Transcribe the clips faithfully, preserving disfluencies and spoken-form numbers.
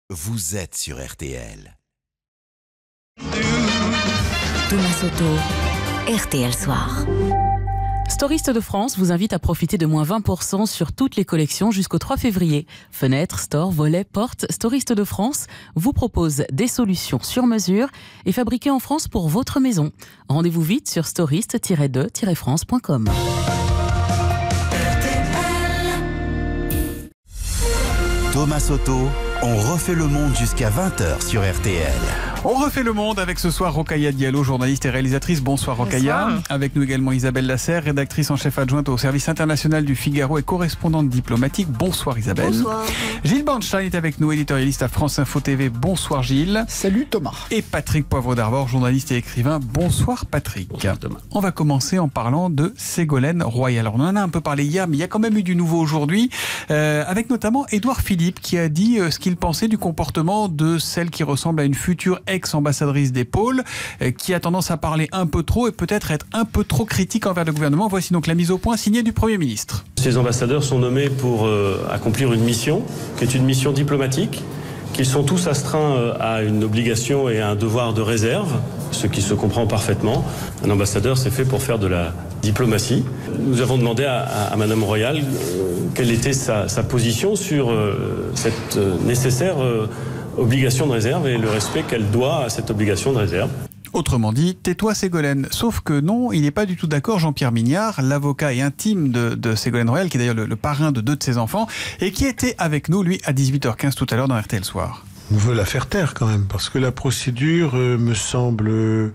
Vous êtes sur R T L. Thomas Soto, R T L Soir. Storiste de France vous invite à profiter de moins vingt pour cent sur toutes les collections jusqu'au trois février. Fenêtres, stores, volets, portes, Storiste de France vous propose des solutions sur mesure et fabriquées en France pour votre maison. Rendez-vous vite sur storiste tiret de tiret france point com. Thomas Soto, on refait le monde jusqu'à vingt heures sur R T L. On refait le monde avec ce soir Rokhaya Diallo, journaliste et réalisatrice. Bonsoir Rokhaya. Bonsoir. Avec nous également Isabelle Lasserre, rédactrice en chef adjointe au service international du Figaro et correspondante diplomatique. Bonsoir Isabelle. Bonsoir. Gilles Bornstein est avec nous, éditorialiste à France Info T V. Bonsoir Gilles. Salut Thomas. Et Patrick Poivre d'Arvor, journaliste et écrivain. Bonsoir Patrick. Bonsoir Thomas. On va commencer en parlant de Ségolène Royal. Alors on en a un peu parlé hier, mais il y a quand même eu du nouveau aujourd'hui, euh, avec notamment Édouard Philippe qui a dit euh, ce qu'il pensait du comportement de celle qui ressemble à une future ex-ambassadrice des pôles, euh, qui a tendance à parler un peu trop et peut-être être un peu trop critique envers le gouvernement. Voici donc la mise au point signée du Premier ministre. Ces ambassadeurs sont nommés pour euh, accomplir une mission, qui est une mission diplomatique, qu'ils sont tous astreints euh, à une obligation et à un devoir de réserve, ce qui se comprend parfaitement. Un ambassadeur, c'est fait pour faire de la diplomatie. Nous avons demandé à, à, à Madame Royal euh, quelle était sa, sa position sur euh, cette euh, nécessaire euh, obligation de réserve et le respect qu'elle doit à cette obligation de réserve. Autrement dit, tais-toi Ségolène. Sauf que non, il n'est pas du tout d'accord. Jean-Pierre Mignard, l'avocat et intime de, de Ségolène Royal, qui est d'ailleurs le, le parrain de deux de ses enfants, et qui était avec nous, lui, à dix-huit heures quinze tout à l'heure dans R T L Soir. On veut la faire taire quand même, parce que la procédure euh, me semble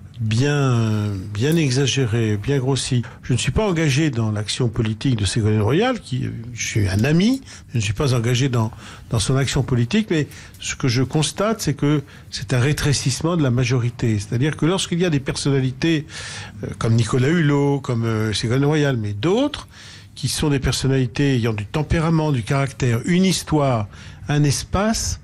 bien, bien exagérée, bien grossie. Je ne suis pas engagé dans l'action politique de Ségolène Royal, qui, je suis un ami, je ne suis pas engagé dans, dans son action politique, mais ce que je constate, c'est que c'est un rétrécissement de la majorité. C'est-à-dire que lorsqu'il y a des personnalités euh, comme Nicolas Hulot, comme euh, Ségolène Royal, mais d'autres, qui sont des personnalités ayant du tempérament, du caractère, une histoire, un espace,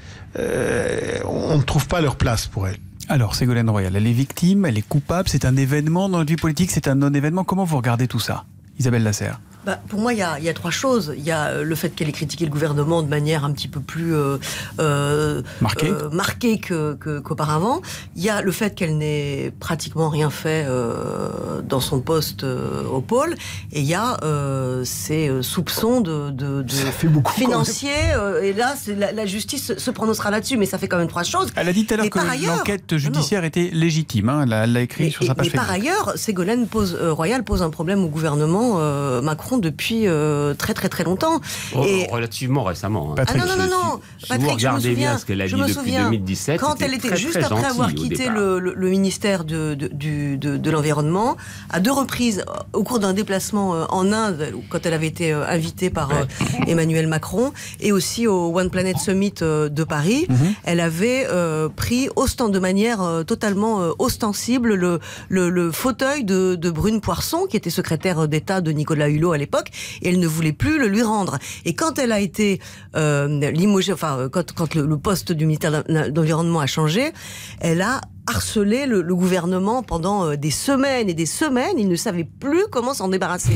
euh, on ne trouve pas leur place pour elles. Alors, Ségolène Royal, elle est victime, elle est coupable, c'est un événement dans notre vie politique, c'est un non-événement. Comment vous regardez tout ça, Isabelle Lasserre? Bah, pour moi, il y a, y a trois choses. Il y a le fait qu'elle ait critiqué le gouvernement de manière un petit peu plus euh, euh, marquée, euh, marquée que, que, qu'auparavant. Il y a le fait qu'elle n'ait pratiquement rien fait euh, dans son poste euh, au pôle. Et il y a euh, ces soupçons de, de, de ça fait beaucoup financiers. Euh, et là, c'est la, la justice se prononcera là-dessus. Mais ça fait quand même trois choses. Elle a dit tout à l'heure et que ailleurs, l'enquête judiciaire non. était légitime. Hein. Elle, elle l'a écrit mais, sur sa page Facebook. Mais par ailleurs, Ségolène pose, euh, Royal pose un problème au gouvernement euh, Macron depuis euh, très très très longtemps. Oh, et... Relativement récemment. Hein. Patrick, ah non, non, non, non. Si, Patrick, si vous regardez je me souviens, bien ce qu'elle a dit je me depuis souviens, deux mille dix-sept, quand elle était très, juste très après avoir quitté le, le, le ministère de, de, du, de, de l'Environnement, à deux reprises, au cours d'un déplacement en Inde, quand elle avait été invitée par ouais. Emmanuel Macron, et aussi au One Planet Summit de Paris, mm-hmm. elle avait euh, pris ostent, de manière euh, totalement euh, ostensible le, le, le fauteuil de, de Brune Poirson, qui était secrétaire d'État de Nicolas Hulot à l'époque, et elle ne voulait plus le lui rendre. Et quand elle a été euh, limogée, enfin quand, quand le, le poste du ministère de l'Environnement a changé, elle a harcelé le, le gouvernement pendant euh, des semaines et des semaines. Il ne savait plus comment s'en débarrasser.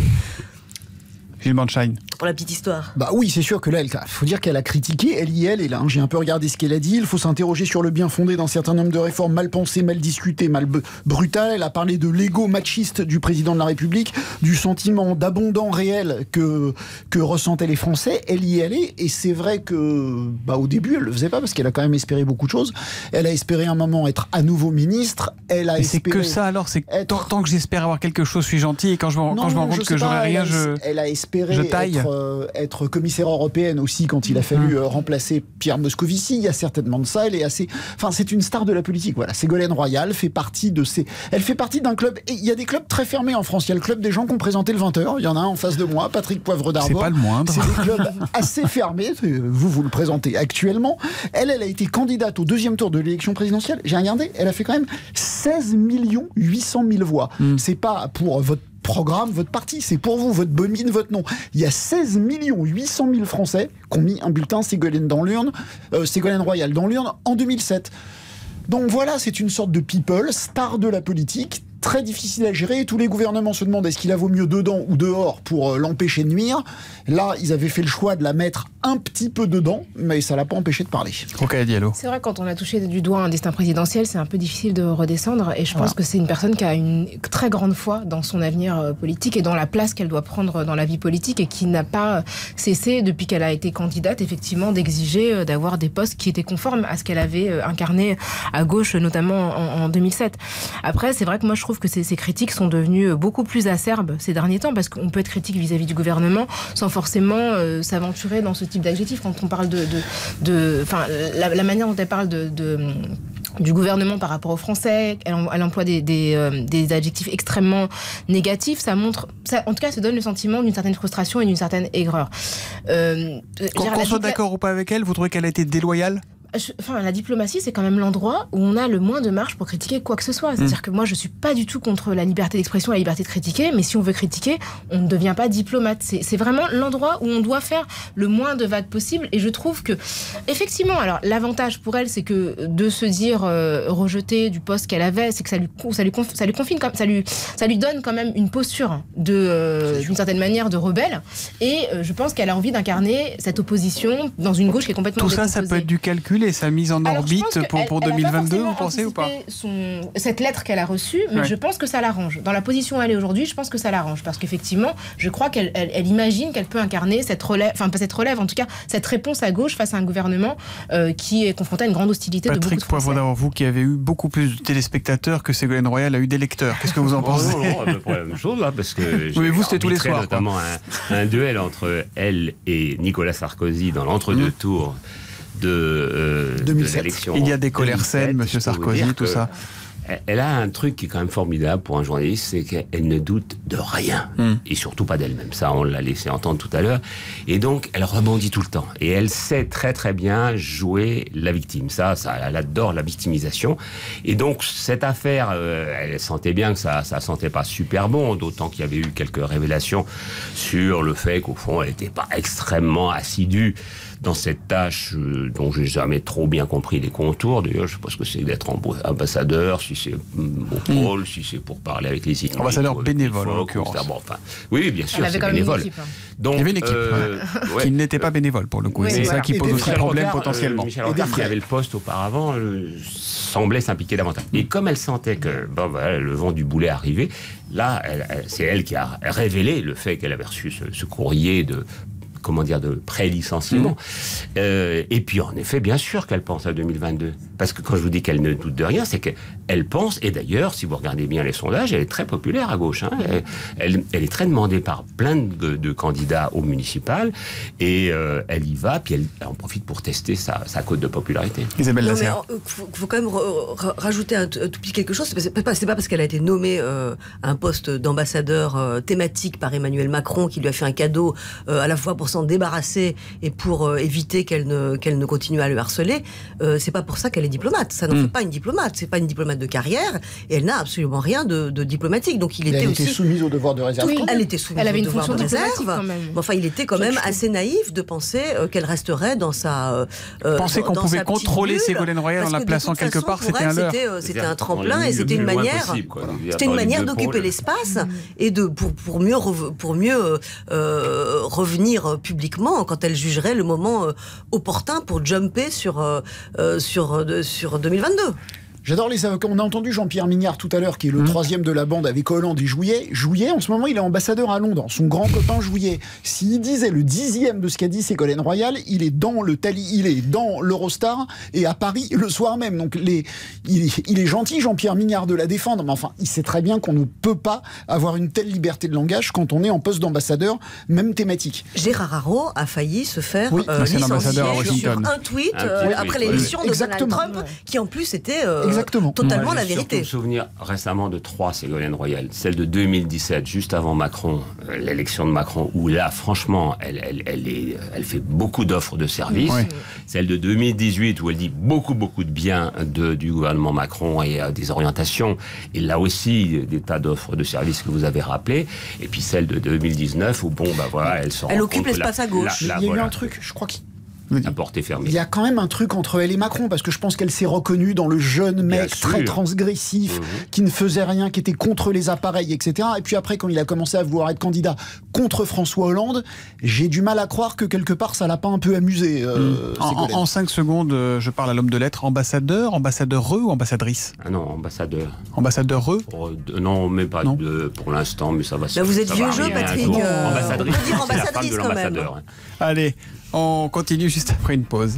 Gilles Bornstein. Pour la petite histoire. Bah oui, c'est sûr que là, il faut dire qu'elle a critiqué, elle y est, elle est là. Hein. J'ai un peu regardé ce qu'elle a dit. Il faut s'interroger sur le bien fondé d'un certain nombre de réformes mal pensées, mal discutées, mal b- brutales. Elle a parlé de l'ego machiste du président de la République, du sentiment d'abondant réel que, que ressentaient les Français. Elle y est allée, et c'est vrai que, bah, au début, elle le faisait pas parce qu'elle a quand même espéré beaucoup de choses. Elle a espéré un moment être à nouveau ministre. Elle a Mais espéré. C'est que ça alors, c'est être... tant, tant que j'espère avoir quelque chose, je suis gentil, et quand je me, non, quand je me rends compte que j'aurai rien, elle a, je. Elle a espéré je taille. Être, euh, être commissaire européenne aussi quand il a fallu euh, remplacer Pierre Moscovici. Il y a certainement de ça. Elle est assez. Enfin, c'est une star de la politique. Voilà. Ségolène Royal fait partie de ces. Elle fait partie d'un club. Et il y a des clubs très fermés en France. Il y a le club des gens qui ont présenté le vingt heures. Il y en a un en face de moi, Patrick Poivre d'Arvor. C'est pas le moindre. C'est des clubs assez fermés. Vous, vous le présentez actuellement. Elle, elle a été candidate au deuxième tour de l'élection présidentielle. J'ai regardé. Elle a fait quand même seize millions huit cent mille voix. Mm. C'est pas pour votre programme, votre parti, c'est pour vous, votre bonne mine, votre nom. Il y a seize millions huit cent mille Français qui ont mis un bulletin Ségolène dans l'urne, euh, Ségolène Royal dans l'urne en deux mille sept. Donc voilà, c'est une sorte de people, star de la politique, très difficile à gérer. Et tous les gouvernements se demandent est-ce qu'il a vaut mieux dedans ou dehors pour euh, l'empêcher de nuire. Là, ils avaient fait le choix de la mettre un petit peu dedans, mais ça l'a pas empêché de parler. Ok, Diallo. C'est vrai, quand on a touché du doigt un destin présidentiel, c'est un peu difficile de redescendre. Et je Voilà. pense que c'est une personne qui a une très grande foi dans son avenir euh, politique et dans la place qu'elle doit prendre dans la vie politique et qui n'a pas cessé, depuis qu'elle a été candidate, effectivement, d'exiger euh, d'avoir des postes qui étaient conformes à ce qu'elle avait euh, incarné à gauche, notamment en, en deux mille sept. Après, c'est vrai que moi, je trouve que ces, ces critiques sont devenues beaucoup plus acerbes ces derniers temps, parce qu'on peut être critique vis-à-vis du gouvernement sans forcément euh, s'aventurer dans ce type d'adjectif. Quand on parle de... de, de enfin, la, la manière dont elle parle de... de du gouvernement par rapport aux Français, elle, elle emploie des, des, euh, des adjectifs extrêmement négatifs, ça montre, ça, en tout cas, ça donne le sentiment d'une certaine frustration et d'une certaine aigreur. Euh, Qu'on qu'on soit d'accord ou pas avec elle, vous trouvez qu'elle a été déloyale ? Je, enfin, la diplomatie, c'est quand même l'endroit où on a le moins de marge pour critiquer quoi que ce soit. C'est-à-dire mmh. que moi, je suis pas du tout contre la liberté d'expression et la liberté de critiquer, mais si on veut critiquer, on ne devient pas diplomate. C'est, c'est vraiment l'endroit où on doit faire le moins de vagues possible. Et je trouve que, effectivement, alors l'avantage pour elle, c'est que de se dire euh, rejetée du poste qu'elle avait, c'est que ça lui, ça lui, ça lui confine, ça lui, ça lui donne quand même une posture de, euh, d'une certaine manière, de rebelle. Et euh, je pense qu'elle a envie d'incarner cette opposition dans une gauche qui est complètement Tout ça, décomposée. ça peut être du calcul et sa mise en Alors, orbite pour, pour deux mille vingt-deux, vous pensez ou pas son, cette lettre qu'elle a reçue, mais ouais. je pense que ça l'arrange. Dans la position où elle est aujourd'hui, je pense que ça l'arrange. Parce qu'effectivement, je crois qu'elle elle, elle imagine qu'elle peut incarner cette relève, enfin pas cette relève, en tout cas, cette réponse à gauche face à un gouvernement euh, qui est confronté à une grande hostilité Patrick de beaucoup de Français. Poivre d'Or, vous qui avez eu beaucoup plus de téléspectateurs que Ségolène Royal a eu d'électeurs, qu'est-ce que vous en pensez? Non, non, à peu près la même chose, là, parce que oui, vous, c'était tous les soirs. Notamment un, un duel entre elle et Nicolas Sarkozy dans l'entre-deux mmh. tours de, euh, de l'élection. Il y a des colères saines, Monsieur Sarkozy, tout ça. Elle a un truc qui est quand même formidable pour un journaliste, c'est qu'elle ne doute de rien, mm. et surtout pas d'elle-même. Ça, on l'a laissé entendre tout à l'heure. Et donc, elle rebondit tout le temps. Et elle sait très très bien jouer la victime. Ça, ça elle adore la victimisation. Et donc, cette affaire, euh, elle sentait bien que ça, ça sentait pas super bon, d'autant qu'il y avait eu quelques révélations sur le fait qu'au fond, elle n'était pas extrêmement assidue dans cette tâche euh, dont j'ai jamais trop bien compris les contours. D'ailleurs, je sais pas ce que c'est d'être ambassadeur, si c'est au pôle, mmh. si c'est pour parler avec les Inuits. Ambassadeur bénévole, en l'occurrence. Bon, enfin, oui, bien sûr, elle avait c'est quand bénévole. Même une équipe, hein. Donc, il y avait une équipe euh, ouais. qui n'était pas bénévole, pour le coup. Oui, c'est voilà. ça qui pose aussi problème Rocard, potentiellement. Euh, Michel Rocard, qui avait le poste auparavant, euh, semblait s'impliquer davantage. Et comme elle sentait que bon, voilà, le vent du boulet arrivait, là, elle, elle, c'est elle qui a révélé le fait qu'elle avait reçu ce, ce courrier de... comment dire, de pré-licenciement. Mmh. Euh, et puis, en effet, bien sûr qu'elle pense à deux mille vingt-deux. Parce que quand je vous dis qu'elle ne doute de rien, c'est qu'elle pense, et d'ailleurs, si vous regardez bien les sondages, elle est très populaire à gauche. Hein. Elle, elle, elle est très demandée par plein de, de candidats au municipal, et euh, elle y va, puis elle, elle en profite pour tester sa, sa cote de popularité. Isabelle non, Lasserre. Il faut, faut quand même ra- rajouter un, un tout petit quelque chose. C'est pas, c'est pas parce qu'elle a été nommée euh, à un poste d'ambassadeur euh, thématique par Emmanuel Macron, qui lui a fait un cadeau euh, à la fois pour s'en débarrasser et pour euh, éviter qu'elle ne, qu'elle ne continue à le harceler. Euh, c'est pas pour ça qu'elle est diplomate. Ça n'en mmh. fait pas une diplomate. C'est pas une diplomate de carrière et elle n'a absolument rien de, de diplomatique. Donc il et était elle aussi était soumise au devoir de réserve. Oui, elle était soumise elle avait au une devoir fonction de réserve. Quand même. Bon, enfin, il était quand même assez naïf de penser euh, qu'elle resterait dans sa. Euh, penser qu'on pouvait contrôler Ségolène Royal en la plaçant quelque part, c'était un leurre. C'était, euh, c'était un tremplin et c'était une manière. Possible, c'était une manière d'occuper l'espace et de pour pour mieux pour mieux euh, revenir publiquement quand elle jugerait le moment euh, opportun pour jumper sur, euh, sur, euh, sur deux mille vingt-deux. J'adore les avocats. On a entendu Jean-Pierre Mignard tout à l'heure, qui est le mmh. troisième de la bande avec Hollande et Jouillet. Jouillet, en ce moment, il est ambassadeur à Londres. Son grand copain Jouillet. S'il disait le dixième de ce qu'a dit Ségolène Royal, il est dans le Tali, il est dans l'Eurostar et à Paris le soir même. Donc les, il, il est gentil, Jean-Pierre Mignard, de la défendre, mais enfin, il sait très bien qu'on ne peut pas avoir une telle liberté de langage quand on est en poste d'ambassadeur, même thématique. Gérard Haro a failli se faire oui, euh, licencier sur un tweet un euh, tweet, après oui, l'élection oui. de Exactement. Donald Trump, qui en plus était euh, Exactement. totalement Moi, la vérité. Je me souvenir récemment de trois Ségolène Royal. Celle de deux mille dix-sept, juste avant Macron, euh, l'élection de Macron, où là, franchement, elle, elle, elle, est, elle fait beaucoup d'offres de services. Oui. Celle de deux mille dix-huit, où elle dit beaucoup, beaucoup de bien de, du gouvernement Macron et euh, des orientations. Et là aussi, des tas d'offres de services que vous avez rappelées. Et puis celle de deux mille dix-neuf, où bon, bah voilà, elle se Elle occupe l'espace la, à gauche. La, la, Il y a voilà. eu un truc, je crois qu'il à portée fermée. Il y a quand même un truc entre elle et Macron, parce que je pense qu'elle s'est reconnue dans le jeune mec très transgressif, mmh. qui ne faisait rien, qui était contre les appareils, et cetera. Et puis après, quand il a commencé à vouloir être candidat contre François Hollande, j'ai du mal à croire que quelque part, ça l'a pas un peu amusé. Euh, mmh. en, en cinq secondes, je parle à l'homme de lettres. Ambassadeur, ambassadeureux ou ambassadrice? Ah non, ambassadeur. Ambassadeureux? euh, Non, mais pas non. De, pour l'instant, mais ça va se Là, vous êtes ça vieux va jeu, Patrick. Euh, ambassadrice. On peut dire ambassadrice, c'est la femme de l'ambassadeur. Allez, on continue juste après une pause.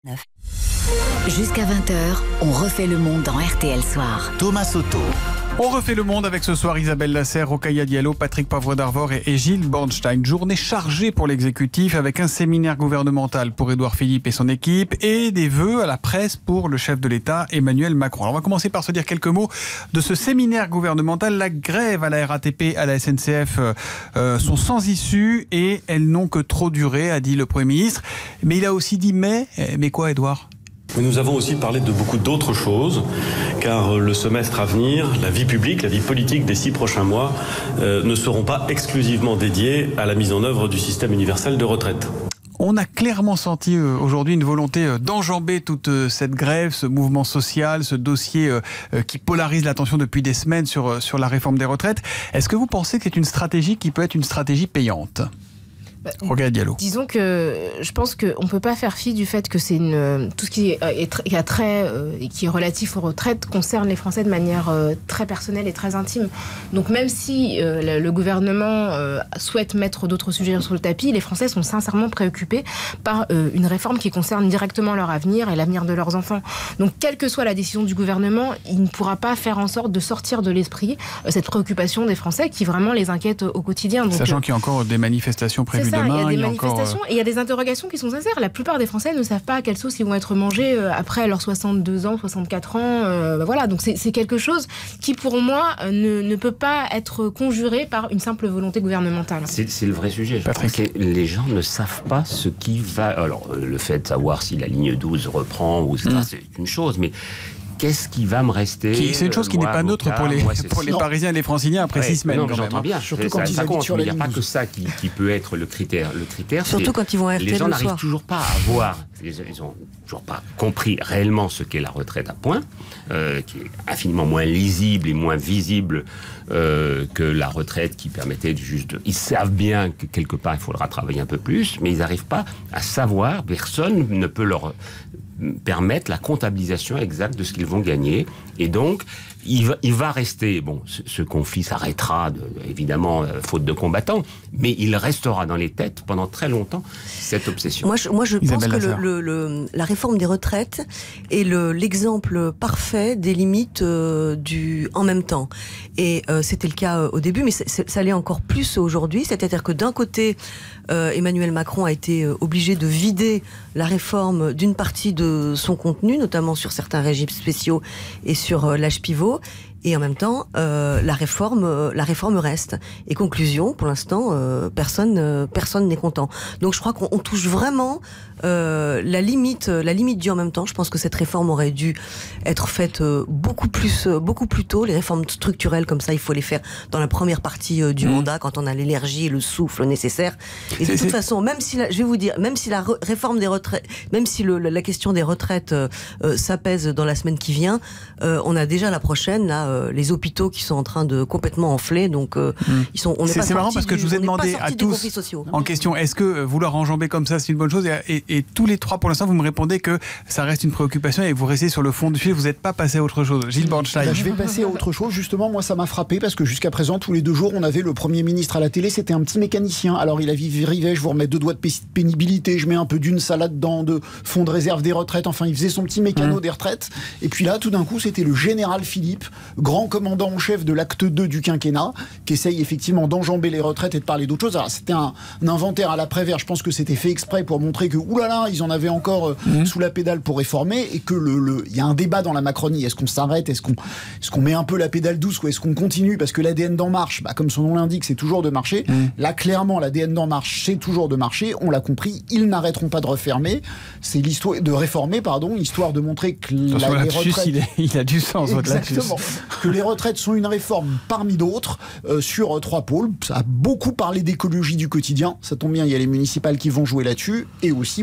Jusqu'à vingt heures, on refait le monde dans R T L Soir. Thomas Soto. On refait le monde avec ce soir Isabelle Lasserre, Rokhaya Diallo, Patrick Poivre d'Arvor et, et Gilles Bornstein. Journée chargée pour l'exécutif avec un séminaire gouvernemental pour Édouard Philippe et son équipe et des vœux à la presse pour le chef de l'État Emmanuel Macron. Alors on va commencer par se dire quelques mots de ce séminaire gouvernemental. La grève à la R A T P, à la S N C F euh, euh, sont sans issue et elles n'ont que trop duré, a dit le Premier ministre. Mais il a aussi dit mais, mais quoi Édouard ? Mais nous avons aussi parlé de beaucoup d'autres choses, car le semestre à venir, la vie publique, la vie politique des six prochains mois euh, ne seront pas exclusivement dédiés à la mise en œuvre du système universel de retraite. On a clairement senti euh, aujourd'hui une volonté euh, d'enjamber toute euh, cette grève, ce mouvement social, ce dossier euh, euh, qui polarise l'attention depuis des semaines sur, euh, sur la réforme des retraites. Est-ce que vous pensez que c'est une stratégie qui peut être une stratégie payante ? Rokhaya Diallo. Disons que je pense qu'on ne peut pas faire fi du fait que c'est une, tout ce qui est, est, qui a trait euh, et qui est relatif aux retraites concerne les Français de manière euh, très personnelle et très intime. Donc même si euh, le, le gouvernement euh, souhaite mettre d'autres sujets sur le tapis, les Français sont sincèrement préoccupés par euh, une réforme qui concerne directement leur avenir et l'avenir de leurs enfants. Donc quelle que soit la décision du gouvernement, il ne pourra pas faire en sorte de sortir de l'esprit euh, cette préoccupation des Français qui vraiment les inquiète au quotidien. Donc, Sachant qu'il y a encore des manifestations prévues. Ça, demain, il y a des il y a manifestations encore... et il y a des interrogations qui sont sincères. La plupart des Français ne savent pas à quelle sauce ils vont être mangés après leurs soixante-deux ans, soixante-quatre ans. Euh, voilà, donc c'est, c'est quelque chose qui, pour moi, ne, ne peut pas être conjuré par une simple volonté gouvernementale. C'est, c'est le vrai sujet. Je pense que les gens ne savent pas ce qui va... Alors, le fait de savoir si la ligne douze reprend, ou et cetera, mmh. c'est une chose, mais... Qu'est-ce qui va me rester? Qui, c'est une chose qui n'est pas neutre pour les, moi, pour les Parisiens et les Franciliens après ouais, six semaines. Non, quand j'entends même, bien. Surtout quand ça, ils ça habitent compte, sur la il n'y a ligne pas douze. que ça qui, qui peut être le critère. Le critère, surtout c'est quand ils vont à R T L les gens le n'arrivent soir. toujours pas à voir. Ils n'ont toujours pas compris réellement ce qu'est la retraite à points, euh, qui est infiniment moins lisible et moins visible euh, que la retraite qui permettait juste. De... Ils savent bien que quelque part il faudra travailler un peu plus, mais ils n'arrivent pas à savoir. Personne ne peut leur permettre la comptabilisation exacte de ce qu'ils vont gagner. Et donc, il va, il va rester, bon, ce, ce conflit s'arrêtera, de, évidemment, euh, faute de combattants, mais il restera dans les têtes pendant très longtemps, cette obsession. Moi, je, moi, je pense Isabelle que le, le, le, la réforme des retraites est le, l'exemple parfait des limites euh, du en même temps. Et euh, c'était le cas euh, au début, mais c'est, c'est, ça l'est encore plus aujourd'hui. C'est-à-dire que d'un côté, euh, Emmanuel Macron a été euh, obligé de vider la réforme d'une partie de son contenu, notamment sur certains régimes spéciaux et sur euh, l'âge pivot. Et en même temps, euh, la réforme, euh, la réforme reste. Et conclusion, pour l'instant, euh, personne, euh, personne n'est content. Donc, je crois qu'on on touche vraiment euh, la limite, la limite du en même temps. Je pense que cette réforme aurait dû être faite euh, beaucoup plus, euh, beaucoup plus tôt. Les réformes structurelles comme ça, il faut les faire dans la première partie euh, du mmh. mandat, quand on a l'énergie et le souffle nécessaire. Et de c'est, toute c'est... façon, même si, la, je vais vous dire, même si la re- réforme des retraites, même si le, la question des retraites euh, euh, s'apaise dans la semaine qui vient, euh, on a déjà la prochaine là. Euh, les hôpitaux qui sont en train de complètement enfler, donc euh, mmh. ils sont. On n'est c'est, pas c'est marrant parce que du, je vous ai demandé à tous en question, est-ce que vouloir enjamber comme ça c'est une bonne chose, et, et, et tous les trois pour l'instant vous me répondez que ça reste une préoccupation et vous restez sur le fond du sujet, vous n'êtes pas passé à autre chose. Gilles Bornstein. Bah, je vais passer à autre chose. Justement, moi ça m'a frappé parce que jusqu'à présent tous les deux jours on avait le Premier ministre à la télé, c'était un petit mécanicien. Alors il arrivait, je vous remets deux doigts de pénibilité, je mets un peu d'une salade dedans, de fonds de réserve des retraites. Enfin, il faisait son petit mécano mmh. des retraites. Et puis là, tout d'un coup, c'était le général Philippe, grand commandant en chef de l'acte deux du quinquennat, qui essaye effectivement d'enjamber les retraites et de parler d'autres choses. Alors, c'était un, un inventaire à la Prévert. Je pense que c'était fait exprès pour montrer que, oulala, ils en avaient encore euh, mmh. sous la pédale pour réformer, et que le, le, y a un débat dans la Macronie. Est-ce qu'on s'arrête? Est-ce qu'on, est-ce qu'on met un peu la pédale douce, ou est-ce qu'on continue? Parce que l'A D N d'En Marche, bah, comme son nom l'indique, c'est toujours de marcher. Mmh. Là, clairement, l'A D N d'En Marche, c'est toujours de marcher. On l'a compris. Ils n'arrêteront pas de refermer. C'est l'histoire de réformer, pardon, histoire de montrer que la, les retraites. Il, est, il a du sens, votre lapsus. Exactement. Que les retraites sont une réforme parmi d'autres euh, sur euh, trois pôles. Ça a beaucoup parlé d'écologie du quotidien. Ça tombe bien, il y a les municipales qui vont jouer là-dessus. Et aussi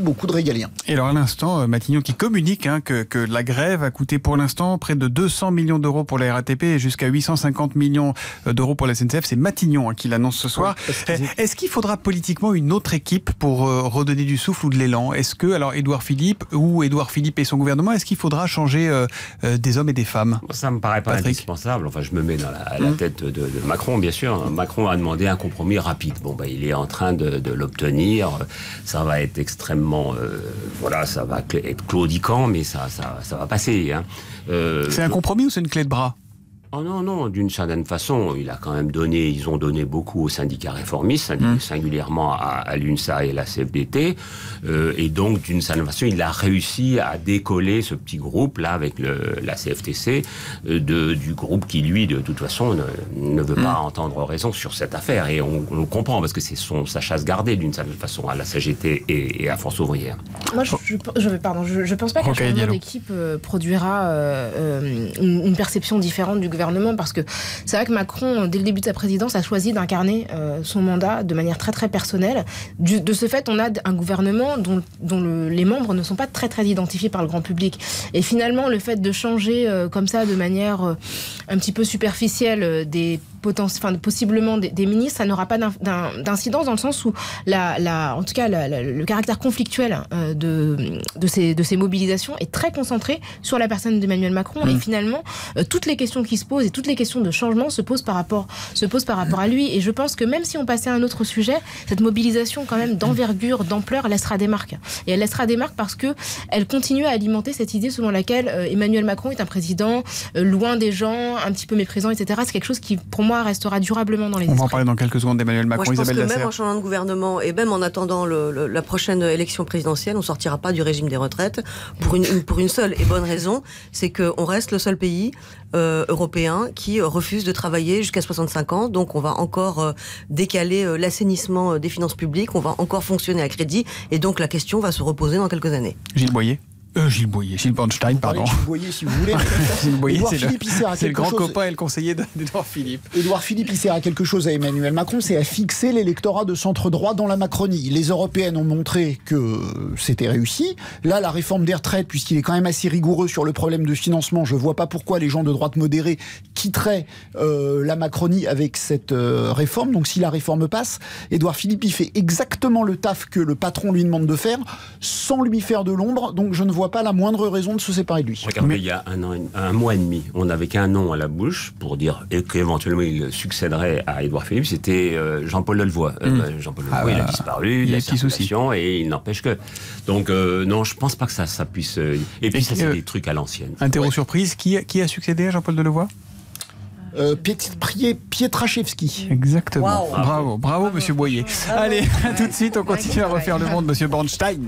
beaucoup de régaliens. Et alors à l'instant, Matignon qui communique hein, que, que la grève a coûté pour l'instant près de deux cents millions d'euros pour la R A T P et jusqu'à huit cent cinquante millions d'euros pour la S N C F. C'est Matignon hein, qui l'annonce ce soir. Ouais, Est-ce qu'il faudra politiquement une autre équipe pour euh, redonner du souffle ou de l'élan? Est-ce que, alors Édouard Philippe ou Édouard Philippe et son gouvernement, est-ce qu'il faudra changer euh, euh, des hommes et des femmes? Ça me paraît pas Patrick. indispensable. Enfin, je me mets dans la, la mmh. tête de, de Macron, bien sûr. Macron a demandé un compromis rapide. Bon, ben, il est en train de, de l'obtenir. Ça va être extrêmement, euh, voilà, ça va être claudiquant, mais ça, ça, ça va passer. Hein. Euh, c'est un compromis ou c'est une clé de bras? Oh non, non, d'une certaine façon, il a quand même donné, ils ont donné beaucoup aux syndicats réformistes, mmh. singulièrement à, à l'UNSA et la C F D T, euh, et donc d'une certaine façon, il a réussi à décoller ce petit groupe-là avec le, la C F T C euh, de, du groupe qui, lui, de toute façon, ne, ne veut mmh. pas entendre raison sur cette affaire, et on, on le comprend, parce que c'est son, sa chasse gardée, d'une certaine façon, à la C G T et, et à Force Ouvrière. Moi, je, je, je, pardon, je, je pense pas qu'un changement d'équipe euh, produira euh, une, une perception différente du gouvernement, parce que c'est vrai que Macron, dès le début de sa présidence, a choisi d'incarner euh, son mandat de manière très très personnelle. Du, de ce fait, on a un gouvernement dont, dont le, les membres ne sont pas très très identifiés par le grand public. Et finalement, le fait de changer euh, comme ça, de manière euh, un petit peu superficielle, euh, des Enfin, possiblement des, des ministres, ça n'aura pas d'incidence dans le sens où, la, la, en tout cas, la, la, le caractère conflictuel euh, de, de, ces, de ces mobilisations est très concentré sur la personne d'Emmanuel Macron. Mmh. Et finalement, euh, toutes les questions qui se posent et toutes les questions de changement se posent par rapport, se posent par rapport à lui. Et je pense que même si on passait à un autre sujet, cette mobilisation quand même d'envergure, d'ampleur, laissera des marques. Et elle laissera des marques parce que elle continue à alimenter cette idée selon laquelle euh, Emmanuel Macron est un président euh, loin des gens, un petit peu méprisant, et cetera. C'est quelque chose qui, pour moi, restera durablement dans les esprits. On va en parler dans quelques secondes d'Emmanuel Macron. Moi, je pense Isabelle que Lasserre. Même en changeant de gouvernement et même en attendant le, le, la prochaine élection présidentielle, on ne sortira pas du régime des retraites pour une, une, pour une seule et bonne raison, c'est qu'on reste le seul pays euh, européen qui refuse de travailler jusqu'à soixante-cinq ans. Donc on va encore euh, décaler euh, l'assainissement des finances publiques, on va encore fonctionner à crédit et donc la question va se reposer dans quelques années. Gilles Boyer. Euh, Gilles Boyer, Gilles Bornstein, pardon. Gilles Boyer, si vous voulez. Gilles Boyer, Édouard c'est Philippe, le, il sert à c'est le quelque grand chose. copain et le conseiller d'Édouard Philippe. Édouard Philippe, il sert à quelque chose à Emmanuel Macron, c'est à fixer l'électorat de centre-droit dans la Macronie. Les Européennes ont montré que c'était réussi. Là, la réforme des retraites, puisqu'il est quand même assez rigoureux sur le problème de financement, je ne vois pas pourquoi les gens de droite modérée quitteraient euh, la Macronie avec cette euh, réforme. Donc si la réforme passe, Édouard Philippe, il fait exactement le taf que le patron lui demande de faire, sans lui faire de l'ombre. Donc je ne vois pas la moindre raison de se séparer de lui. Regardez, mais il y a un, an, un mois et demi, on n'avait qu'un nom à la bouche pour dire qu'éventuellement il succéderait à Édouard Philippe, c'était euh, Jean-Paul Delevoye. Mmh. Euh, Jean-Paul Delevoye, ah, il a disparu, il y a des circulations et il n'empêche que... Donc euh, non, je ne pense pas que ça, ça puisse... Euh... Et puis et ça, c'est euh, des trucs à l'ancienne. Interro ouais. surprise, qui, qui a succédé à Jean-Paul Delevoye? Euh, Pietraszewski. Exactement. Wow. Bravo, bravo, bravo, monsieur Boyer. Bravo. Allez, à tout de suite, on continue à refaire le monde, monsieur Bornstein.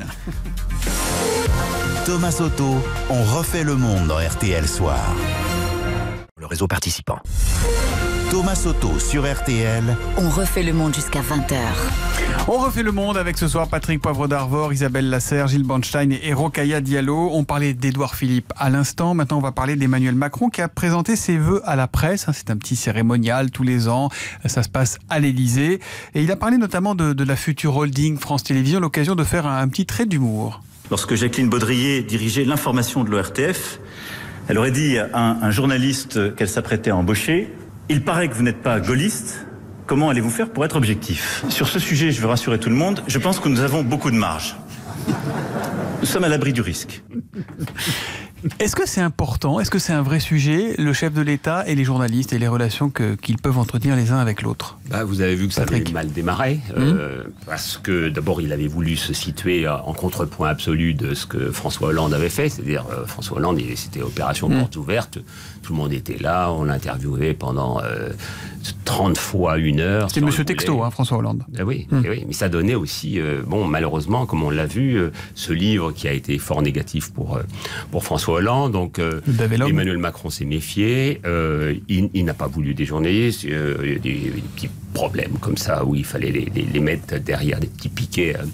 Thomas Soto, on refait le monde dans R T L Soir. Le réseau participant. Thomas Soto sur R T L. On refait le monde jusqu'à vingt heures. On refait le monde avec ce soir Patrick Poivre d'Arvor, Isabelle Lasserre, Gilles Bornstein et Rokhaya Diallo. On parlait d'Édouard Philippe à l'instant. Maintenant, on va parler d'Emmanuel Macron qui a présenté ses vœux à la presse. C'est un petit cérémonial tous les ans. Ça se passe à l'Élysée. Et il a parlé notamment de, de la future holding France Télévisions, l'occasion de faire un, un petit trait d'humour. Lorsque Jacqueline Baudrier dirigeait l'information de l'O R T F, elle aurait dit à un, un journaliste qu'elle s'apprêtait à embaucher « Il paraît que vous n'êtes pas gaulliste, comment allez-vous faire pour être objectif ?» Sur ce sujet, je veux rassurer tout le monde, je pense que nous avons beaucoup de marge. Nous sommes à l'abri du risque. Est-ce que c'est important? Est-ce que c'est un vrai sujet, le chef de l'État et les journalistes et les relations que, qu'ils peuvent entretenir les uns avec l'autre? Bah, vous avez vu que ça Patrick. avait mal démarré, mmh. euh, parce que d'abord il avait voulu se situer en contrepoint absolu de ce que François Hollande avait fait, c'est-à-dire euh, François Hollande, c'était opération mmh. porte ouverte, tout le monde était là, on l'interviewait pendant euh, trente fois une heure. C'était Monsieur Texto, hein, François Hollande. Ah oui, mmh. oui, mais ça donnait aussi, euh, bon, malheureusement, comme on l'a vu, euh, ce livre qui a été fort négatif pour, euh, pour François Hollande, donc euh, Emmanuel Macron s'est méfié, euh, il, il n'a pas voulu des journalistes, euh, des, des petits problèmes comme ça où il fallait les, les, les mettre derrière des petits piquets euh,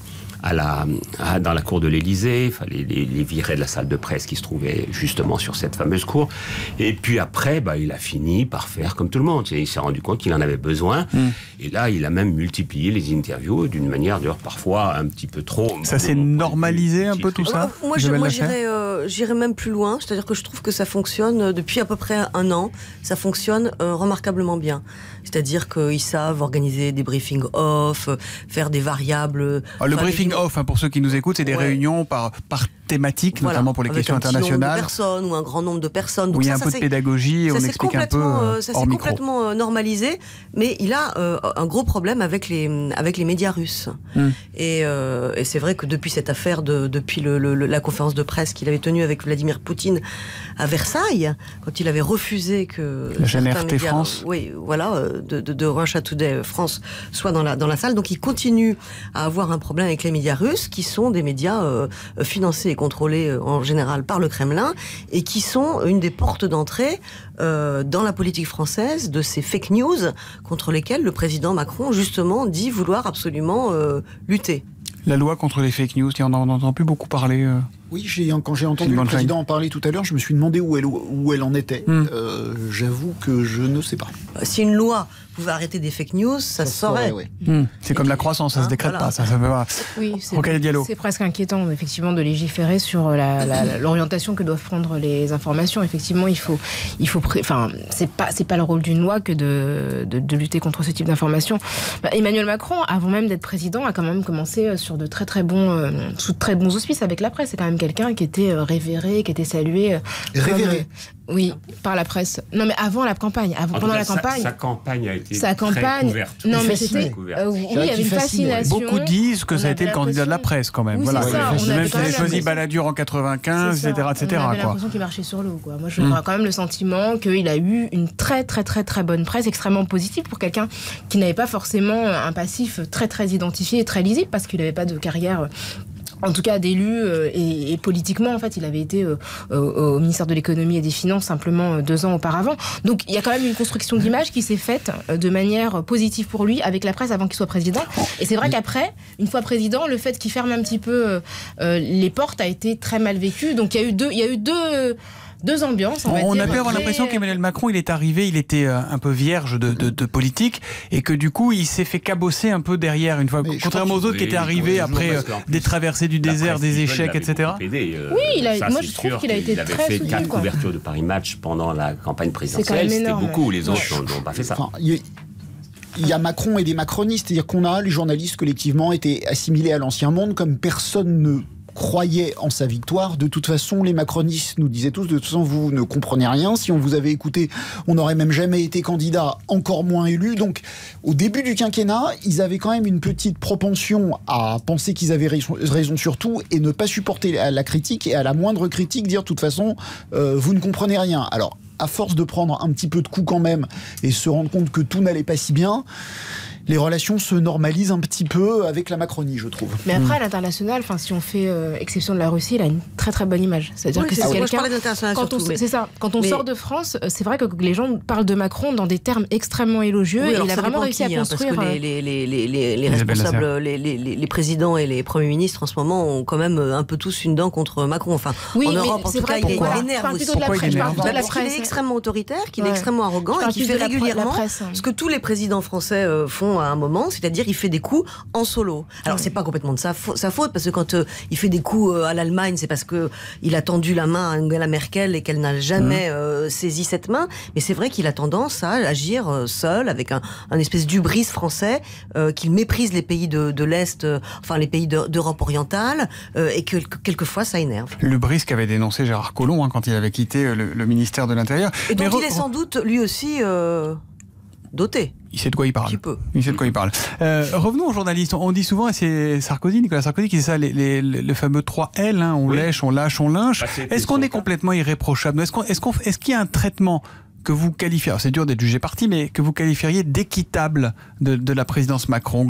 à la, à, dans la cour de l'Élysée. Il fallait les, les virer de la salle de presse qui se trouvait justement sur cette fameuse cour. Et puis après, bah, il a fini par faire comme tout le monde. Il s'est rendu compte qu'il en avait besoin. Mmh. Et là, il a même multiplié les interviews d'une manière, d'ailleurs, parfois un petit peu trop... Ça s'est normalisé un peu tout ça? euh, Moi, je, moi j'irais, euh, j'irais même plus loin. C'est-à-dire que je trouve que ça fonctionne depuis à peu près un an. Ça fonctionne euh, remarquablement bien. C'est-à-dire qu'ils savent organiser des briefings off, faire des variables... Ah, le briefing des... off, hein, pour ceux qui nous écoutent, c'est des ouais. réunions par, par thématique, voilà, notamment pour les questions internationales. Avec un petit nombre de personnes ou un grand nombre de personnes. Donc où il y a un ça, peu de pédagogie et on explique un peu euh, Ça s'est complètement euh, normalisé, mais il a euh, un gros problème avec les, avec les médias russes. Mm. Et, euh, et c'est vrai que depuis cette affaire, de, depuis le, le, la conférence de presse qu'il avait tenue avec Vladimir Poutine à Versailles, quand il avait refusé que... La chaîne R T médias, France. Oui, voilà, de, de, de Russia Today France soit dans la, dans la salle. Donc il continue à avoir un problème avec les médias russes, qui sont des médias euh, financés et contrôlés euh, en général par le Kremlin, et qui sont une des portes d'entrée euh, dans la politique française de ces fake news contre lesquelles le président Macron, justement, dit vouloir absolument euh, lutter. La loi contre les fake news, on n'en entend plus beaucoup parler. Euh... Oui, j'ai, quand j'ai entendu le président en parler tout à l'heure, je me suis demandé où elle, où elle en était. Mmh. Euh, j'avoue que je ne sais pas. Si une loi pouvait arrêter des fake news, ça, ça se saurait. Oui. Mmh. C'est comme la croissance, ça ne hein, se décrète voilà. pas. Ça, ça peut pas. Oui, c'est, c'est presque inquiétant, effectivement, de légiférer sur la, la, l'orientation que doivent prendre les informations. Effectivement, il faut, il faut, enfin, c'est pas, c'est pas le rôle d'une loi que de, de, de lutter contre ce type d'informations. Bah, Emmanuel Macron, avant même d'être président, a quand même commencé sur de très très bons, euh, sous de très bons auspices avec la presse. C'est quand même quelqu'un qui était révéré, qui était salué. Révéré. Comme, oui, par la presse. Non, mais avant la campagne, avant, pendant cas, la sa, campagne. Sa campagne a été sa campagne, très couverte. Non, mais c'était. Euh, oui, il y avait une fascination. Beaucoup disent que ça a été le candidat de la presse, quand même. Oui, voilà. Ça, ouais, même s'il avait choisi Balladur en quatre-vingt-quinze, et cetera, et cetera. On avait l'impression qu'il marchait sur l'eau, quoi. Moi, je mmh. quand même le sentiment qu'il a eu une très, très, très, très bonne presse, extrêmement positive pour quelqu'un qui n'avait pas forcément un passif très, très identifié et très lisible, parce qu'il n'avait pas de carrière. En tout cas, d'élu euh, et, et politiquement, en fait, il avait été euh, au ministère de l'économie et des finances simplement euh, deux ans auparavant. Donc, il y a quand même une construction d'image qui s'est faite euh, de manière positive pour lui avec la presse avant qu'il soit président. Et c'est vrai qu'après, une fois président, le fait qu'il ferme un petit peu euh, euh, les portes a été très mal vécu. Donc, il y a eu deux, il y a eu deux. Deux ambiances, on va on dire. a pu avoir l'impression qu'Emmanuel Macron, il est arrivé, il était un peu vierge de, de, de politique, et que du coup, il s'est fait cabosser un peu derrière, une fois, mais contrairement aux autres qui étaient arrivés après euh, des traversées du désert, des échecs, et cetera. Aidé, euh, oui, il a, ça, moi je trouve qu'il a été très soutenu. Il avait fait quatre couvertures de Paris Match pendant la campagne présidentielle, c'était beaucoup, les autres n'ont pas fait ça. Enfin, il y a Macron et des macronistes, c'est-à-dire qu'on a, les journalistes collectivement, été assimilés à l'ancien monde comme personne ne croyait en sa victoire. De toute façon, les macronistes nous disaient tous, de toute façon, vous ne comprenez rien. Si on vous avait écouté, on n'aurait même jamais été candidat, encore moins élu. Donc, au début du quinquennat, ils avaient quand même une petite propension à penser qu'ils avaient raison, raison sur tout et ne pas supporter la critique, et à la moindre critique, dire, de toute façon, euh, vous ne comprenez rien. Alors, à force de prendre un petit peu de coups quand même et se rendre compte que tout n'allait pas si bien, les relations se normalisent un petit peu avec la Macronie, je trouve. Mais après, à l'international, enfin, si on fait euh, exception de la Russie, il a une très très bonne image. C'est-à-dire oui, que c'est, c'est quelqu'un. Moi, je parlais d'international quand surtout, on, mais... C'est ça. Quand on mais... sort de France, c'est vrai que les gens parlent de Macron dans des termes extrêmement élogieux, oui, et il a vraiment réussi qui, à construire. Hein, parce que les, les, les, les, les responsables, les, les, les présidents et les premiers ministres en ce moment ont quand même un peu tous une dent contre Macron. Enfin, oui, en Europe, en tout cas, il énerve aussi. Il est extrêmement autoritaire, qu'il est extrêmement arrogant et qui fait régulièrement ce que tous les présidents français font à un moment, c'est-à-dire il fait des coups en solo. Alors c'est pas complètement de sa, fa- sa faute, parce que quand euh, il fait des coups euh, à l'Allemagne, c'est parce que il a tendu la main à Angela Merkel et qu'elle n'a jamais mmh. euh, saisi cette main. Mais c'est vrai qu'il a tendance à agir euh, seul, avec un, un espèce d'hubris français, euh, qu'il méprise les pays de, de l'Est, euh, enfin les pays de, d'Europe orientale, euh, et que, que quelquefois ça énerve. L'hubris qu'avait dénoncé Gérard Collomb hein, quand il avait quitté le, le ministère de l'Intérieur. Et donc Mais il re- est sans doute lui aussi euh, doté. Il sait de quoi il parle. Il sait de quoi il parle. Euh, revenons aux journalistes. On dit souvent, et c'est Sarkozy, Nicolas Sarkozy, qui dit ça, les, les, les fameux trois L, hein, on oui. lèche, on lâche, on lynche. Bah, est-ce qu'on est complètement irréprochable ? Est-ce, qu'on, est-ce, qu'on, est-ce qu'il y a un traitement que vous qualifiez, alors c'est dur d'être jugé parti, mais que vous qualifieriez d'équitable de, de la présidence Macron, globalement ?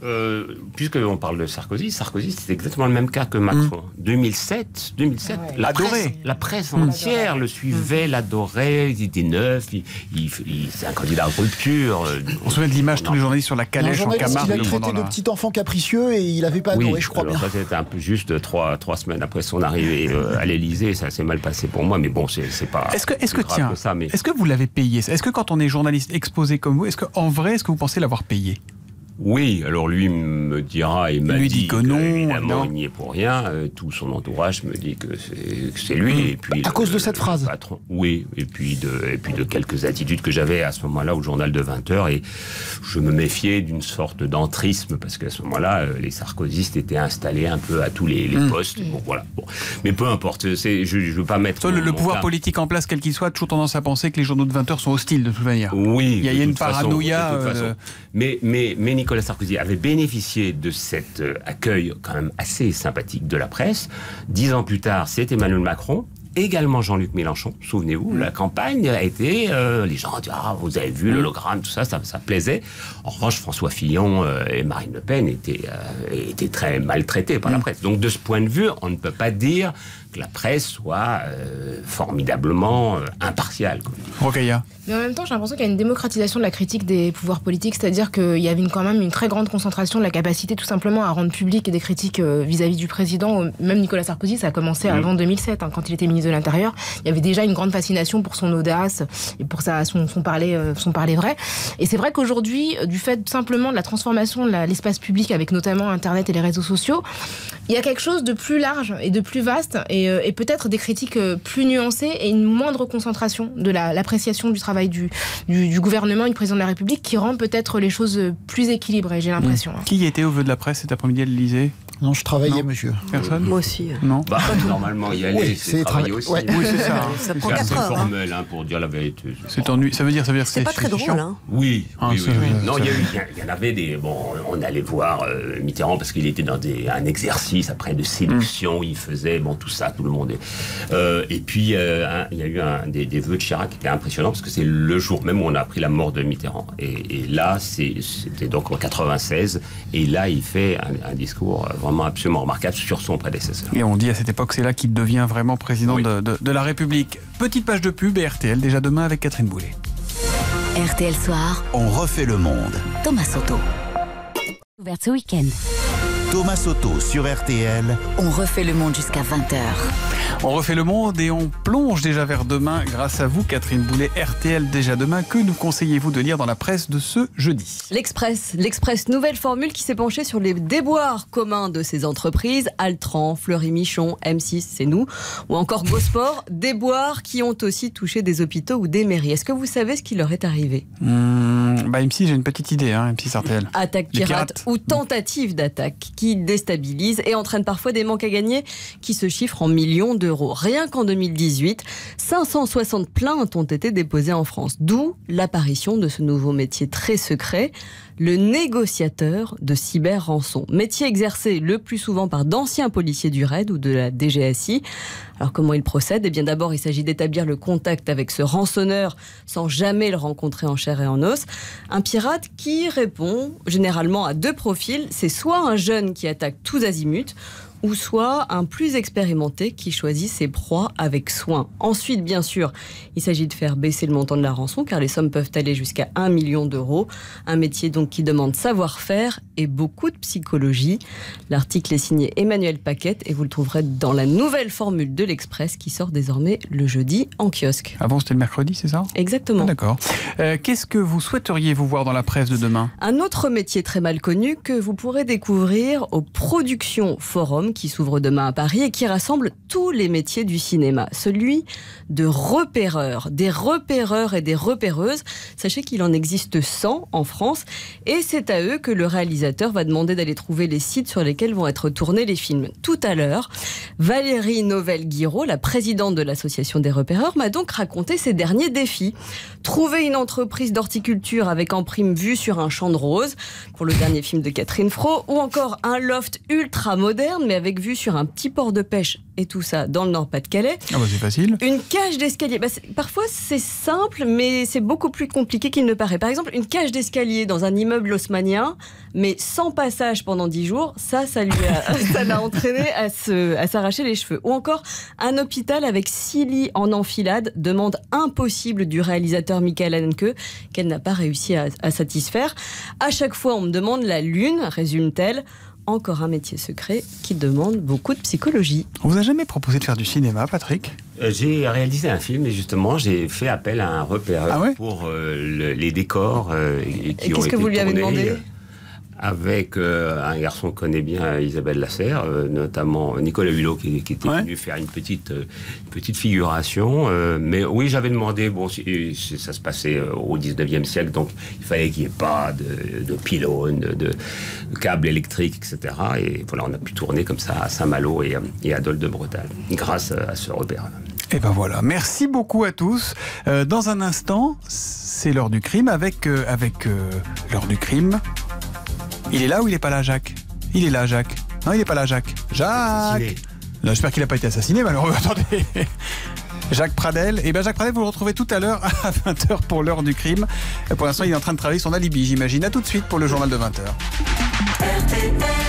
euh, puisque on parle de Sarkozy, Sarkozy c'est exactement le même cas que Macron. Mmh. deux mille sept, deux mille sept, ouais. la, presse, la presse entière mmh. le suivait, mmh. l'adorait, il était neuf, il, il, il, c'est un candidat en rupture. On se souvient de l'image, tous les journalistes sur la calèche en Camargue. Il a traité de petit enfant capricieux et il n'avait pas adoré, oui, je crois alors bien. Ça c'était un peu juste trois, trois semaines après son arrivée euh, à l'Élysée, ça s'est mal passé pour moi, mais bon, c'est, c'est pas. Est-ce que, est-ce que tiens, que ça, mais... est-ce que vous l'avez payé? Est-ce que quand on est journaliste exposé comme vous, est-ce qu'en vrai, est-ce que vous pensez l'avoir payé? Oui, alors lui me dira, il m'a lui dit, dit que, que non, évidemment, non. il n'y est pour rien. Euh, tout son entourage me dit que c'est, que c'est lui. Mmh. Et puis à le, cause de le, cette le phrase. Patron. Oui, et puis de et puis de quelques attitudes que j'avais à ce moment-là au journal de vingt heures, et je me méfiais d'une sorte d'entrisme parce qu'à ce moment-là, euh, les sarkozystes étaient installés un peu à tous les, les mmh. postes. Bon, voilà. Bon. Mais peu importe. C'est, je ne veux pas mettre. Toi, mon, le, le mon pouvoir cas. politique en place, quel qu'il soit, a toujours tendance à penser que les journaux de vingt heures sont hostiles de toute manière. Oui. Il y a, il y a une façon, paranoïa. De toute euh, façon. Mais mais mais Nicolas Sarkozy avait bénéficié de cet euh, accueil quand même assez sympathique de la presse. Dix ans plus tard, c'est Emmanuel Macron, également Jean-Luc Mélenchon. Souvenez-vous, mmh. la campagne a été... Euh, les gens ont dit, ah, vous avez vu l'hologramme, tout ça, ça, ça plaisait. En revanche, François Fillon euh, et Marine Le Pen étaient, euh, étaient très maltraités par mmh. la presse. Donc de ce point de vue, on ne peut pas dire que la presse soit euh, formidablement euh, impartiale. Rokhaya. Mais en même temps, j'ai l'impression qu'il y a une démocratisation de la critique des pouvoirs politiques, c'est-à-dire qu'il y avait une, quand même une très grande concentration de la capacité tout simplement à rendre publiques des critiques euh, vis-à-vis du président. Même Nicolas Sarkozy, ça a commencé mmh. avant deux mille sept, hein, quand il était ministre de l'Intérieur. Il y avait déjà une grande fascination pour son audace et pour sa, son, son, parler, euh, son parler vrai. Et c'est vrai qu'aujourd'hui, du fait simplement de la transformation de la, l'espace public avec notamment Internet et les réseaux sociaux, il y a quelque chose de plus large et de plus vaste et, euh, et peut-être des critiques plus nuancées et une moindre concentration de la, l'appréciation du travail Du, du, du gouvernement et du président de la République qui rend peut-être les choses plus équilibrées, j'ai l'impression. Mmh. Qui était au vœu de la presse cet après-midi à l'Élysée? Non, je travaillais, non. monsieur. Personne? Moi aussi. Non. Bah, normalement, y aller, oui, c'est, c'est travailler tra- aussi. ouais. Oui, c'est ça. Ça c'est prend ça. quatre C'est heures. formel, hein, pour dire la vérité. C'est ennuyeux. Ça veut dire, ça veut dire C'est c'est pas très c'est drôle, hein. Oui, ah, oui, c'est, oui, oui. c'est, Non, c'est, il y, a eu, il y en avait des... Bon, on allait voir euh, Mitterrand parce qu'il était dans des, un exercice après de séduction. Mmh. Il faisait, bon, tout ça, tout le monde. Est, euh, et puis, euh, un, il y a eu un, des, des vœux de Chirac qui étaient impressionnants parce que c'est le jour même où on a appris la mort de Mitterrand. Et, et là, c'est, c'était donc en quatre-vingt-seize. Et là, il fait un, un discours vraiment absolument remarquable sur son prédécesseur. Et on dit à cette époque, c'est là qu'il devient vraiment président oui. de, de, de la République. Petite page de pub et R T L, déjà demain avec Catherine Boulet. R T L Soir. On refait le monde. Thomas Soto. Ouverte ce week-end. Thomas Soto sur R T L. On refait le monde jusqu'à vingt heures. On refait le monde et on plonge déjà vers demain grâce à vous, Catherine Boulet, R T L déjà demain. Que nous conseillez-vous de lire dans la presse de ce jeudi? L'Express, l'Express, nouvelle formule qui s'est penchée sur les déboires communs de ces entreprises. Altran, Fleury-Michon, M six, c'est nous, ou encore Gosport, déboires qui ont aussi touché des hôpitaux ou des mairies. Est-ce que vous savez ce qui leur est arrivé? mmh, bah M six, j'ai une petite idée, hein, M six R T L. Attaque pirate, pirate ou tentative d'attaque qui déstabilise et entraîne parfois des manques à gagner qui se chiffrent en millions d'euros. Rien qu'en deux mille dix-huit, cinq cent soixante plaintes ont été déposées en France. D'où l'apparition de ce nouveau métier très secret, le négociateur de cyber-rançon. Métier exercé le plus souvent par d'anciens policiers du R A I D ou de la D G S I. Alors comment il procède? Eh bien d'abord, il s'agit d'établir le contact avec ce rançonneur sans jamais le rencontrer en chair et en os. Un pirate qui répond généralement à deux profils. C'est soit un jeune qui attaque tous azimuts, ou soit un plus expérimenté qui choisit ses proies avec soin. Ensuite, bien sûr, il s'agit de faire baisser le montant de la rançon, car les sommes peuvent aller jusqu'à un million d'euros. Un métier donc qui demande savoir-faire et beaucoup de psychologie. L'article est signé Emmanuel Paquette et vous le trouverez dans la nouvelle formule de l'Express qui sort désormais le jeudi en kiosque. Avant, c'était le mercredi, c'est ça? Exactement. Ah, d'accord. Euh, qu'est-ce que vous souhaiteriez vous voir dans la presse de demain? Un autre métier très mal connu que vous pourrez découvrir au Productions Forum qui s'ouvre demain à Paris et qui rassemble tous les métiers du cinéma. Celui de repéreur, des repéreurs et des repéreuses. Sachez qu'il en existe cent en France et c'est à eux que le réalisateur va demander d'aller trouver les sites sur lesquels vont être tournés les films. Tout à l'heure, Valérie Novelle-Guiraud, la présidente de l'association des repéreurs, m'a donc raconté ses derniers défis. Trouver une entreprise d'horticulture avec en prime vue sur un champ de roses pour le dernier film de Catherine Fro, ou encore un loft ultra moderne mais avec avec vue sur un petit port de pêche et tout ça dans le Nord-Pas-de-Calais. Ah bah c'est facile. Une cage d'escalier. Bah, c'est, parfois c'est simple, mais c'est beaucoup plus compliqué qu'il ne paraît. Par exemple, une cage d'escalier dans un immeuble haussmannien, mais sans passage pendant dix jours, ça, ça lui a, ça l'a entraîné à, se, à s'arracher les cheveux. Ou encore, un hôpital avec six lits en enfilade, demande impossible du réalisateur Michael Haneke, qu'elle n'a pas réussi à, à satisfaire. À chaque fois, on me demande la lune, résume-t-elle. Encore un métier secret qui demande beaucoup de psychologie. On vous a jamais proposé de faire du cinéma, Patrick ? euh, J'ai réalisé un film et justement j'ai fait appel à un repéreur ah ouais pour euh, le, les décors euh, qui et ont qu'est-ce été que vous lui avez tournés, demandé ? Avec euh, un garçon qu'on connaît bien, Isabelle Lasserre, euh, notamment Nicolas Hulot, qui, qui était ouais. venu faire une petite, euh, petite figuration. Euh, mais oui, j'avais demandé, bon, si, si ça se passait euh, au dix-neuvième siècle, donc il fallait qu'il n'y ait pas de, de pylônes, de, de câbles électriques, et cetera. Et voilà, on a pu tourner comme ça à Saint-Malo et, et à Dole de Bretagne, grâce à ce repère. Et ben voilà, merci beaucoup à tous. Euh, dans un instant, c'est l'heure du crime avec, euh, avec euh, l'heure du crime. Il est là ou il n'est pas là, Jacques ? Il est là, Jacques. Non, il n'est pas là, Jacques. Jacques non, j'espère qu'il n'a pas été assassiné, malheureusement. Attendez. Jacques Pradel. Et bien, Jacques Pradel, vous le retrouvez tout à l'heure à vingt heures pour l'heure du crime. Et pour l'instant, il est en train de travailler son alibi, j'imagine. À tout de suite pour le journal de vingt heures. R T L